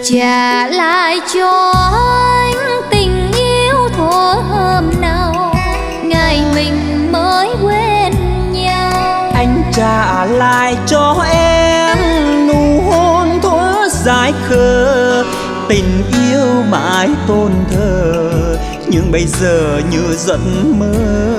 trả lại cho anh tình yêu thuở hôm nào ngày mình mới quen nhau. Anh trả lại cho em nụ hôn thuở dại khờ, tình yêu mãi tôn thờ nhưng bây giờ như giấc mơ.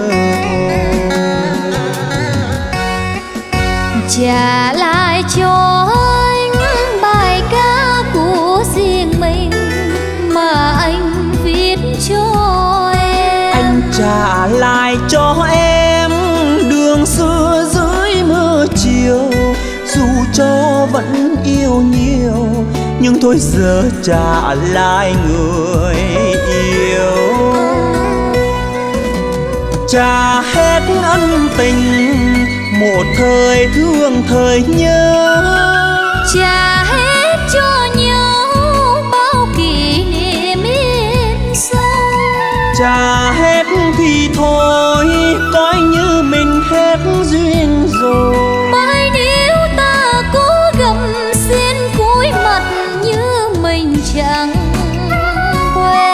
Trả lại cho anh bài ca của riêng mình mà anh viết cho em. Anh trả lại cho em đường xưa dưới mưa chiều, dù cho vẫn yêu nhiều nhưng thôi giờ trả lại người yêu. Trả hết ân tình một thời thương thời nhớ, trả hết cho nhau bao kỷ niệm in sâu. trả hết thì thôi coi như mình hết duyên rồi. Bởi nếu ta cố gầm xin cúi mặt như mình chẳng quen.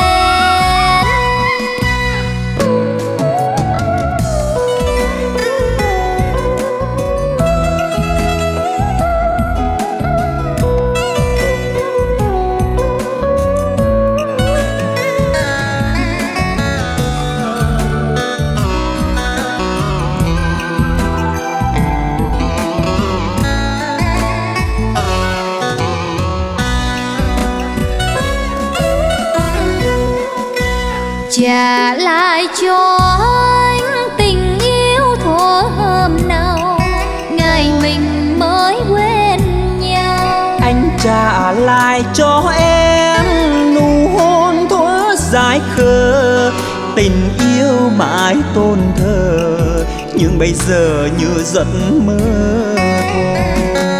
Trả lại cho anh tình yêu thuở hôm nào ngày mình mới quen nhau. Anh trả lại cho em nụ hôn thuở dại khờ, tình yêu mãi tôn thờ nhưng bây giờ như giấc mơ thôi.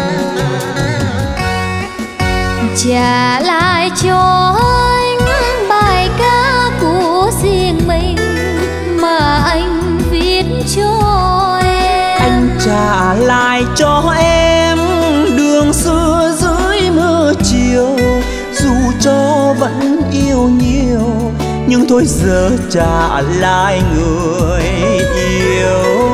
Trả lại cho anh bài ca của riêng mình mà anh viết cho em. Anh trả lại cho em đường xưa dưới mưa chiều, dù cho vẫn yêu nhiều nhưng thôi giờ trả lại người yêu.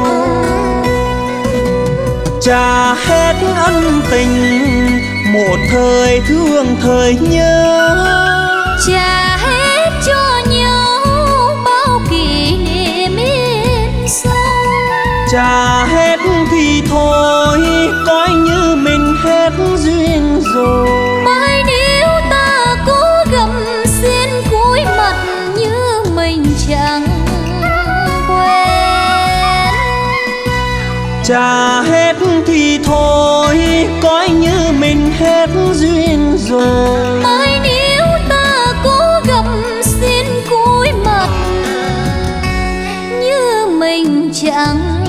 Trả hết ân tình một thời thương thời nhớ, trả hết cho nhau bao kỷ niệm in sâu. trả hết thì thôi coi như mình hết duyên rồi. Bởi nếu ta cố gầm xin cúi mặt như mình chẳng quen. Trả hết thì thôi coi như mình hết duyên rồi. Bởi nếu ta cố gầm xin cúi mặt như mình chẳng